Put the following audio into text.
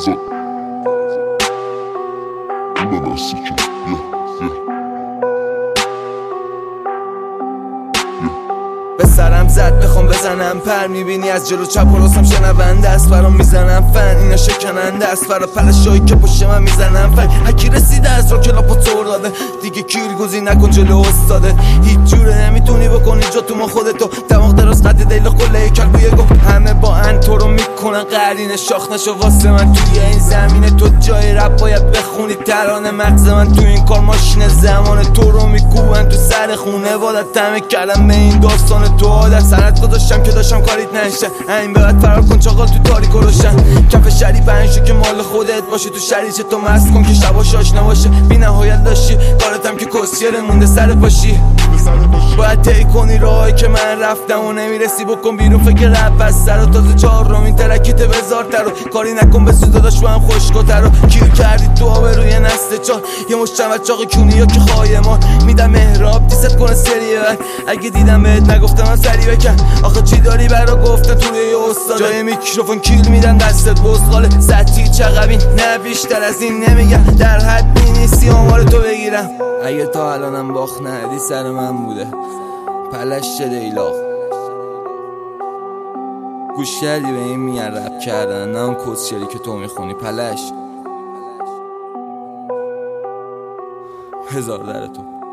فرزاد اون نستی که به سرم زد بخوام بزنم پر، میبینی از جلو چپ و راستم شنونده است، فرا میزنم فن اینا شکننده است، فرا پلشایی که پشت من میزنم فن. هکی رسیده از رو کلاپو تور داده دیگه کیرگوزی نکن جلو استاده، هیچ جوره نمیتونی بکنی جا تو ما خودتو، دماغ دراز قد دیل خله کل بوی گفت همه با ان تو رو میکنن قرینه، شاخ نشو واسه من توی این زمینه، تو جای رپ باید بخونی ترانه، مغز من تو این کار ماشین زمانه، تو رو میکوبن تو سر خونه وادت تمه کردم به این داستان تو عادت، سرت گذاشتم که داشتم کاریت نشه، این به بعد فرار کن چاقال تو تاریک و روشن، کف شری بنشو که مال خودت باشه، تو شریچه تو مست کن که شباش آشنا باشه، بی نهایت داشتی کارتم که کسیره مونده سر پاشی، باید طی کنی راهی که من رفتم و نمیرسی، بکن بیرون فکر رپ از سر و تازه چهارمین ترکیت بزارتر و کاری نکن بسوز داداش با هم خوشگتر و کیر کردی تو آب روی نسل چار، یه مشتمت چاق کونی یا که خایمان میدم مهراب دیست کنه سریه بعد، اگه دیدم بهت نگفتم من سری بکن، آخه چی داری برا گفته توی یه استاد، جای میکروفون کیل میدن دستت بزغاله سطحی چقبین، نه بیشتر از این نمیگم، در حد نیستی آمار تو بگیرم، اگه تا الانم باخت ندی سر من بوده پلش چه دیلاغ، گوش کردی به این میگن رپ کردن، نه اون کسچری که تو میخونی پلش، هزار در تو.